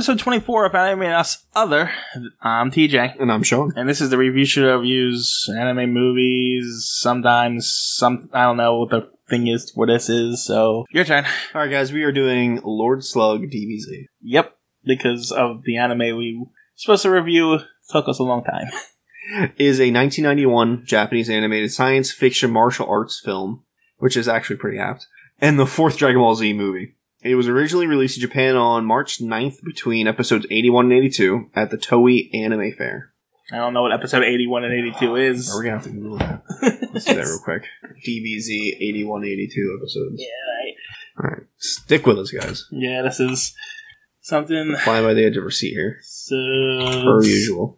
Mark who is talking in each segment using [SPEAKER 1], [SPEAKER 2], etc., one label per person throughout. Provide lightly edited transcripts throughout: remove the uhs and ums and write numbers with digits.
[SPEAKER 1] episode 24 of Anime and Us Other. I'm TJ.
[SPEAKER 2] And I'm Sean.
[SPEAKER 1] And this is the review show that reviews anime movies, sometimes, I don't know what the thing is for this is, so your turn.
[SPEAKER 2] Alright guys, we are doing Lord Slug DBZ.
[SPEAKER 1] Yep, because of the anime we were supposed to review took us a long time.
[SPEAKER 2] Is a 1991 Japanese animated science fiction martial arts film, which is actually pretty apt, and the fourth Dragon Ball Z movie. It was originally released in Japan on March 9th between episodes 81 and 82 at the Toei Anime Fair.
[SPEAKER 1] I don't know what episode 81 and 82 is.
[SPEAKER 2] We're gonna have to Google that. Let's do that real quick. DBZ 81, 82 episodes.
[SPEAKER 1] Yeah, right.
[SPEAKER 2] Alright, stick with us guys.
[SPEAKER 1] Yeah, this is something.
[SPEAKER 2] Flying by the edge of our seat here.
[SPEAKER 1] So,
[SPEAKER 2] Per usual.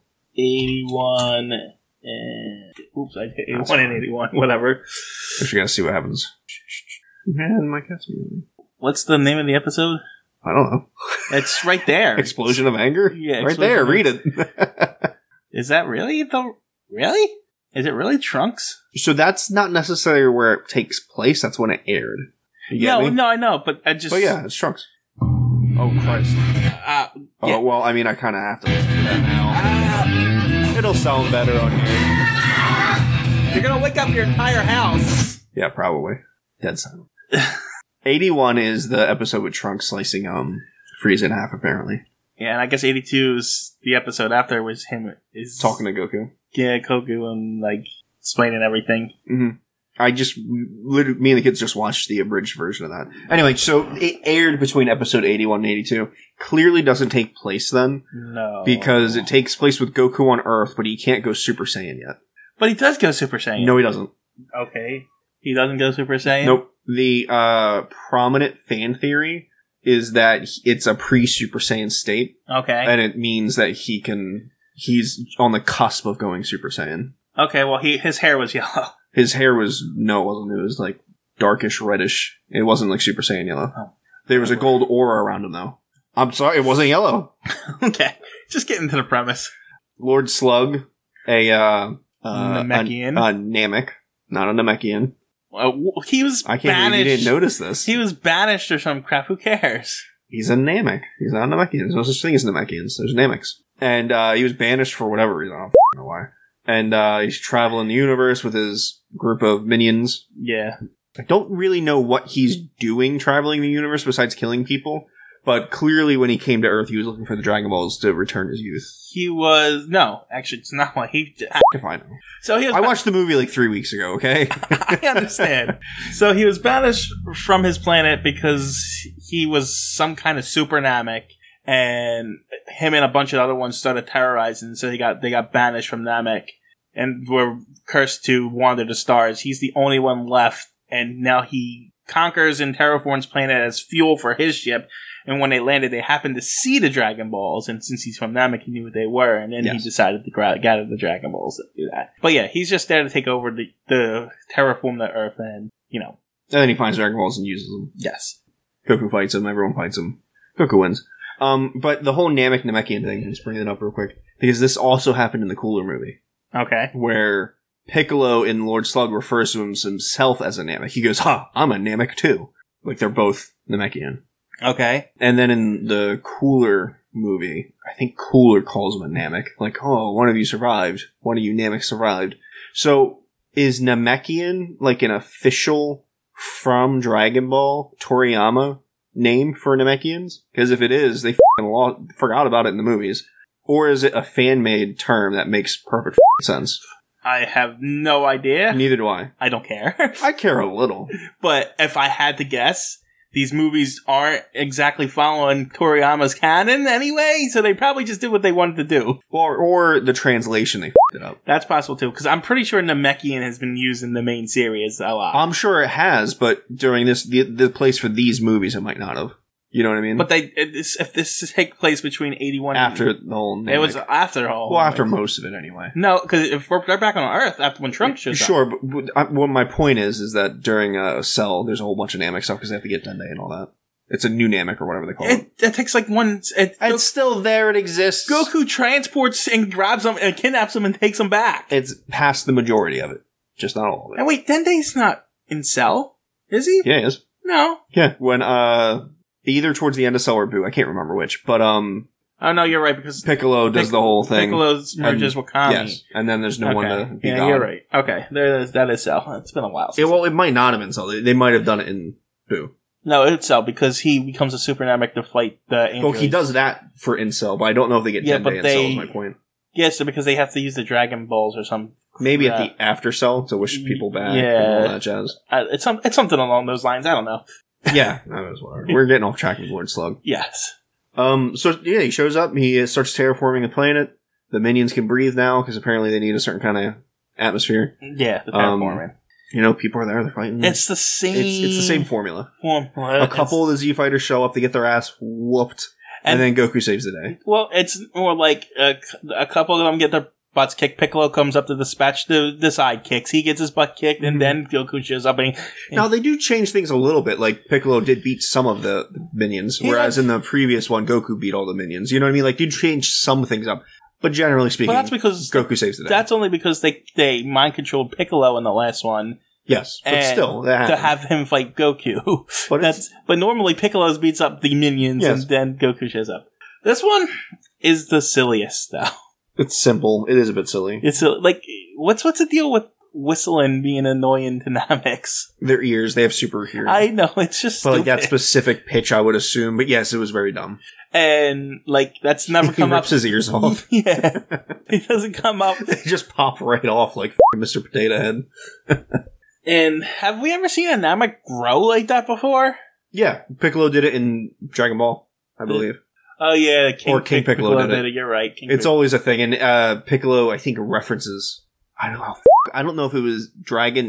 [SPEAKER 1] 81 and... Oops, I hit 81 and 81. Whatever.
[SPEAKER 2] Actually gotta see what happens. Man, my cat's moving.
[SPEAKER 1] What's the name of the episode?
[SPEAKER 2] I don't know.
[SPEAKER 1] It's right there.
[SPEAKER 2] Explosion of Anger?
[SPEAKER 1] Yeah,
[SPEAKER 2] right there. Read it.
[SPEAKER 1] Is that really the... Really? Is it really Trunks?
[SPEAKER 2] So that's not necessarily where it takes place. That's when it aired. You get me?
[SPEAKER 1] No, I know, but I just...
[SPEAKER 2] But yeah, it's Trunks.
[SPEAKER 1] Oh, Christ.
[SPEAKER 2] Oh,
[SPEAKER 1] Yeah.
[SPEAKER 2] well, I mean, I kind of have to listen to that now. It'll sound better on here.
[SPEAKER 1] You're gonna wake up your entire house.
[SPEAKER 2] Yeah, probably. Dead silent. 81 is the episode with Trunks slicing Frieza in half, apparently.
[SPEAKER 1] Yeah, and I guess 82 is the episode after was him is
[SPEAKER 2] Talking to Goku.
[SPEAKER 1] Yeah, Goku and like explaining everything.
[SPEAKER 2] Mm-hmm. Me and the kids just watched the abridged version of that. Anyway, so it aired between episode 81 and 82. Clearly doesn't take place then.
[SPEAKER 1] No.
[SPEAKER 2] Because it takes place with Goku on Earth, but he can't go Super Saiyan yet.
[SPEAKER 1] But he does go Super Saiyan.
[SPEAKER 2] No, he doesn't.
[SPEAKER 1] Okay. He doesn't go Super Saiyan?
[SPEAKER 2] Nope. The prominent fan theory is that it's a pre-Super Saiyan state.
[SPEAKER 1] Okay.
[SPEAKER 2] And it means that he's on the cusp of going Super Saiyan.
[SPEAKER 1] Okay, well, his hair was yellow.
[SPEAKER 2] His hair was, no, it wasn't. It was like darkish reddish. It wasn't like Super Saiyan yellow.
[SPEAKER 1] Oh.
[SPEAKER 2] There was a gold aura around him though. I'm sorry, it wasn't yellow.
[SPEAKER 1] Okay. Just getting to the premise.
[SPEAKER 2] Lord Slug,
[SPEAKER 1] Namekian.
[SPEAKER 2] a Namek, not a Namekian.
[SPEAKER 1] He was
[SPEAKER 2] I can't
[SPEAKER 1] banished.
[SPEAKER 2] believe you didn't notice this.
[SPEAKER 1] He was banished or some crap. Who cares?
[SPEAKER 2] He's a Namek. He's not a Namekian. There's no such thing as Namekians. There's Nameks. And he was banished for whatever reason. I don't know why. And he's traveling the universe with his group of minions.
[SPEAKER 1] Yeah.
[SPEAKER 2] I don't really know what he's doing traveling the universe besides killing people. But clearly when he came to Earth, he was looking for the Dragon Balls to return his youth.
[SPEAKER 1] He was... No, actually, it's not what he...
[SPEAKER 2] If I know.
[SPEAKER 1] So he was...
[SPEAKER 2] I watched the movie like 3 weeks ago, okay?
[SPEAKER 1] I understand. So he was banished from his planet because he was some kind of super Namek, and him and a bunch of other ones started terrorizing, so they got banished from Namek and were cursed to wander the stars. He's the only one left, and now he conquers and terraforms planet as fuel for his ship. And when they landed, they happened to see the Dragon Balls, and since he's from Namek, he knew what they were, and then he decided to gather the Dragon Balls to do that. But yeah, he's just there to take over the terraform the Earth, and, you know.
[SPEAKER 2] And then he finds Dragon Balls and uses them.
[SPEAKER 1] Yes.
[SPEAKER 2] Goku fights him, everyone fights him. Goku wins. But the whole Namek-Namekian thing, just bring it up real quick, because this also happened in the Cooler movie.
[SPEAKER 1] Okay.
[SPEAKER 2] Where Piccolo in Lord Slug refers to himself as a Namek. He goes, I'm a Namek too. Like, they're both Namekian.
[SPEAKER 1] Okay.
[SPEAKER 2] And then in the Cooler movie, I think Cooler calls him a Namek. Like, one of you survived. One of you Nameks survived. So, is Namekian like an official from Dragon Ball Toriyama name for Namekians? Because if it is, they forgot about it in the movies. Or is it a fan-made term that makes perfect sense?
[SPEAKER 1] I have no idea.
[SPEAKER 2] Neither do I.
[SPEAKER 1] I don't care.
[SPEAKER 2] I care a little.
[SPEAKER 1] But if I had to guess, these movies aren't exactly following Toriyama's canon anyway, so they probably just did what they wanted to do.
[SPEAKER 2] Or the translation, they f***ed it up.
[SPEAKER 1] That's possible too, because I'm pretty sure Namekian has been used in the main series a lot.
[SPEAKER 2] I'm sure it has, but during the place for these movies, it might not have. You know what I mean?
[SPEAKER 1] But if this take place between 81
[SPEAKER 2] after the whole Namek.
[SPEAKER 1] It was after the whole...
[SPEAKER 2] Well, after most of it, anyway.
[SPEAKER 1] No, because if they're back on Earth after when Trunks shows up.
[SPEAKER 2] Sure, but what my point is that during Cell, there's a whole bunch of Namek stuff because they have to get Dende and all that. It's a new Namek or whatever they call it.
[SPEAKER 1] It takes like one...
[SPEAKER 2] It's still there, it exists.
[SPEAKER 1] Goku transports and grabs them and kidnaps them and takes them back.
[SPEAKER 2] It's past the majority of it. Just not all of it.
[SPEAKER 1] And wait, Dende's not in Cell? Is he?
[SPEAKER 2] Yeah, he is.
[SPEAKER 1] No.
[SPEAKER 2] Yeah, when, either towards the end of Cell or Boo, I can't remember which, but,
[SPEAKER 1] Oh no, you're right because
[SPEAKER 2] Piccolo does the whole thing.
[SPEAKER 1] Piccolo merges with Kami.
[SPEAKER 2] Yes, and then there's no one to be
[SPEAKER 1] yeah,
[SPEAKER 2] God.
[SPEAKER 1] you're right. Okay, that is Cell. It's been a while.
[SPEAKER 2] It might not have been Cell. They might have done it in Boo.
[SPEAKER 1] No, it's Cell because he becomes a super Namek to fight the androids.
[SPEAKER 2] Well, he does that for Incel, but I don't know if they get Dende Incel is my point.
[SPEAKER 1] Yes, because they have to use the Dragon Balls or something.
[SPEAKER 2] Maybe at the after Cell to wish people back and all that jazz.
[SPEAKER 1] It's something along those lines. I don't know.
[SPEAKER 2] Yeah, that was whatever. We're getting off track with Lord Slug.
[SPEAKER 1] Yes.
[SPEAKER 2] So yeah, he shows up. He starts terraforming the planet. The minions can breathe now because apparently they need a certain kind of atmosphere.
[SPEAKER 1] Yeah, the terraforming.
[SPEAKER 2] People are there. They're fighting.
[SPEAKER 1] It's the same.
[SPEAKER 2] It's the same formula.
[SPEAKER 1] A
[SPEAKER 2] couple of the Z fighters show up. They get their ass whooped, and then Goku saves the day.
[SPEAKER 1] Well, it's more like a couple of them get their butts kicked. Piccolo comes up to dispatch the sidekicks. He gets his butt kicked, and then Goku shows up.
[SPEAKER 2] Now, they do change things a little bit. Like, Piccolo did beat some of the minions, whereas in the previous one, Goku beat all the minions. You know what I mean? Like, you change some things up. But generally speaking,
[SPEAKER 1] that's because
[SPEAKER 2] Goku saves the day.
[SPEAKER 1] That's only because they mind-controlled Piccolo in the last one.
[SPEAKER 2] Yes, but still, that
[SPEAKER 1] to have him fight Goku. But normally Piccolo beats up the minions, and then Goku shows up. This one is the silliest, though.
[SPEAKER 2] It's simple. It is a bit silly.
[SPEAKER 1] It's like, what's the deal with whistling being annoying to Namex?
[SPEAKER 2] Their ears, they have super hearing.
[SPEAKER 1] I know, it's just stupid.
[SPEAKER 2] But like that specific pitch, I would assume. But yes, it was very dumb.
[SPEAKER 1] And like that's never come up.
[SPEAKER 2] He rips his ears off.
[SPEAKER 1] Yeah, it doesn't come up.
[SPEAKER 2] They just pop right off like Mr. Potato Head.
[SPEAKER 1] And have we ever seen a Namek grow like that before?
[SPEAKER 2] Yeah, Piccolo did it in Dragon Ball, I believe.
[SPEAKER 1] Oh yeah,
[SPEAKER 2] King Piccolo did it.
[SPEAKER 1] You're right.
[SPEAKER 2] It's always a thing, and Piccolo, I think, references. I don't know if it was Dragon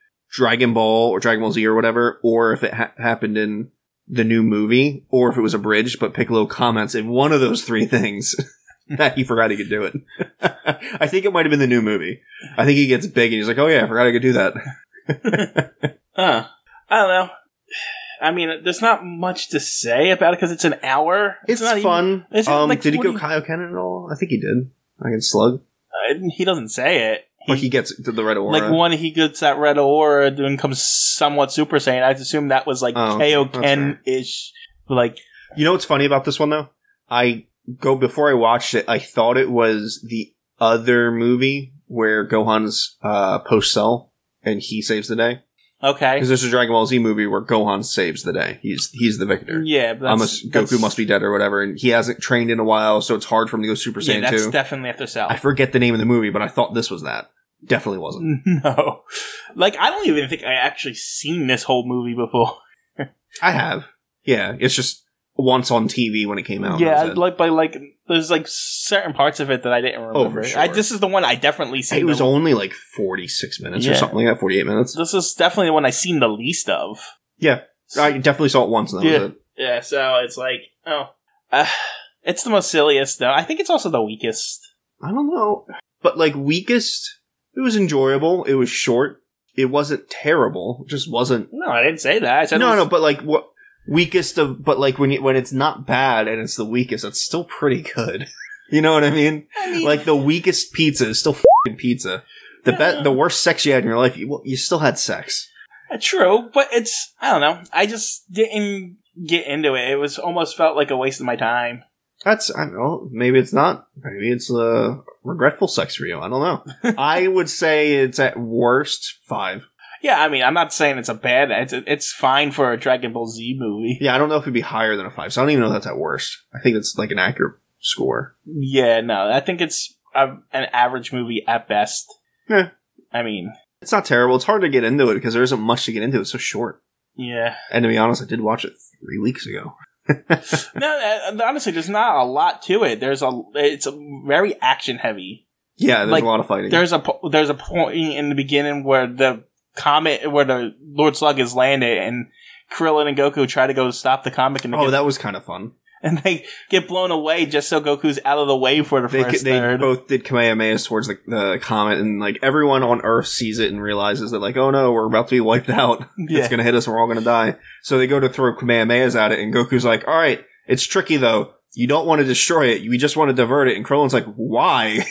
[SPEAKER 2] Ball or Dragon Ball Z or whatever, or if it happened in the new movie, or if it was abridged. But Piccolo comments in one of those three things that he forgot he could do it. I think it might have been the new movie. I think he gets big and he's like, "Oh yeah, I forgot I could do that."
[SPEAKER 1] I don't know. I mean, there's not much to say about it because it's an hour.
[SPEAKER 2] It's not fun. Did he go Kaioken at all? I think he did. Like in Slug.
[SPEAKER 1] He doesn't say it.
[SPEAKER 2] But he gets to the red aura.
[SPEAKER 1] Like when he gets that red aura and becomes somewhat Super Saiyan, I assume that was like Kaioken-ish. Like,
[SPEAKER 2] you know what's funny about this one though? Before I watched it, I thought it was the other movie where Gohan's post-cell and he saves the day.
[SPEAKER 1] Okay.
[SPEAKER 2] Because there's a Dragon Ball Z movie where Gohan saves the day. He's the victor.
[SPEAKER 1] Yeah, but
[SPEAKER 2] Goku must be dead or whatever, and he hasn't trained in a while, so it's hard for him to go Super Saiyan 2.
[SPEAKER 1] Yeah, that's definitely after Cell.
[SPEAKER 2] I forget the name of the movie, but I thought this was that. Definitely wasn't.
[SPEAKER 1] No. Like, I don't even think I actually seen this whole movie before.
[SPEAKER 2] I have. Yeah, it's just once on TV when it came out.
[SPEAKER 1] Yeah, there's like certain parts of it that I didn't remember.
[SPEAKER 2] Oh, for sure.
[SPEAKER 1] This is the one I definitely seen.
[SPEAKER 2] It was only like 46 minutes or something like that, 48 minutes.
[SPEAKER 1] This is definitely the one I seen the least of.
[SPEAKER 2] Yeah, I definitely saw it once and that was it.
[SPEAKER 1] Yeah, so it's like, it's the most silliest though. I think it's also the weakest.
[SPEAKER 2] I don't know. But like weakest, it was enjoyable. It was short. It wasn't terrible. It just wasn't.
[SPEAKER 1] No, I didn't say that. I said
[SPEAKER 2] no, but like what? Weakest of, but like when it's not bad and it's the weakest, it's still pretty good. You know what I mean? Like the weakest pizza is still f***ing pizza. The worst sex you had in your life, you still had sex.
[SPEAKER 1] True, but I don't know. I just didn't get into it. It was almost felt like a waste of my time.
[SPEAKER 2] I don't know. Maybe it's not. Maybe it's regretful sex for you. I don't know. I would say it's at worst 5.
[SPEAKER 1] Yeah, I mean, I'm not saying it's a bad. It's fine for a Dragon Ball Z movie.
[SPEAKER 2] Yeah, I don't know if it'd be higher than a 5, so I don't even know if that's at worst. I think it's like an accurate score.
[SPEAKER 1] Yeah, no, I think it's an average movie at best.
[SPEAKER 2] Yeah.
[SPEAKER 1] I mean,
[SPEAKER 2] it's not terrible. It's hard to get into it because there isn't much to get into. It's so short.
[SPEAKER 1] Yeah.
[SPEAKER 2] And to be honest, I did watch it 3 weeks ago.
[SPEAKER 1] No, honestly, there's not a lot to it. It's very action heavy.
[SPEAKER 2] Yeah, there's a lot of fighting.
[SPEAKER 1] There's a point in the beginning where the Lord Slug is landed, and Krillin and Goku try to go stop the comet. And
[SPEAKER 2] that was kind of fun.
[SPEAKER 1] And they get blown away just so Goku's out of the way for the first third.
[SPEAKER 2] They both did Kamehamehas towards the comet, and like everyone on Earth sees it and realizes that like, oh no, we're about to be wiped out. Yeah. It's gonna hit us and we're all gonna die. So they go to throw Kamehamehas at it, and Goku's like, all right, it's tricky though. You don't want to destroy it. We just want to divert it. And Krillin's like, why?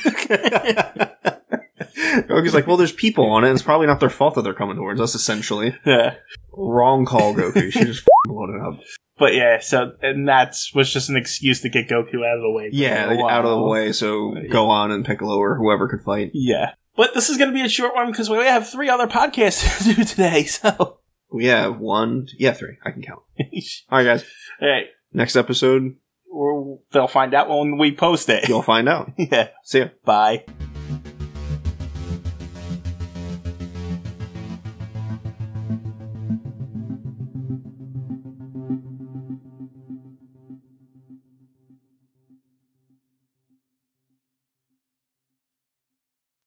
[SPEAKER 2] Goku's like, well, there's people on it. It's probably not their fault that they're coming towards us, essentially.
[SPEAKER 1] Yeah.
[SPEAKER 2] Wrong call, Goku. You should just blown it up.
[SPEAKER 1] But yeah, so and was just an excuse to get Goku out of the way.
[SPEAKER 2] Yeah, out of the way, so Gohan and Piccolo or whoever could fight.
[SPEAKER 1] Yeah. But this is going to be a short one because we have 3 other podcasts to do today, so...
[SPEAKER 2] We have 3. I can count. Alright, guys.
[SPEAKER 1] Alright.
[SPEAKER 2] Next episode...
[SPEAKER 1] They'll find out when we post it.
[SPEAKER 2] You'll find out.
[SPEAKER 1] Yeah.
[SPEAKER 2] See ya.
[SPEAKER 1] Bye.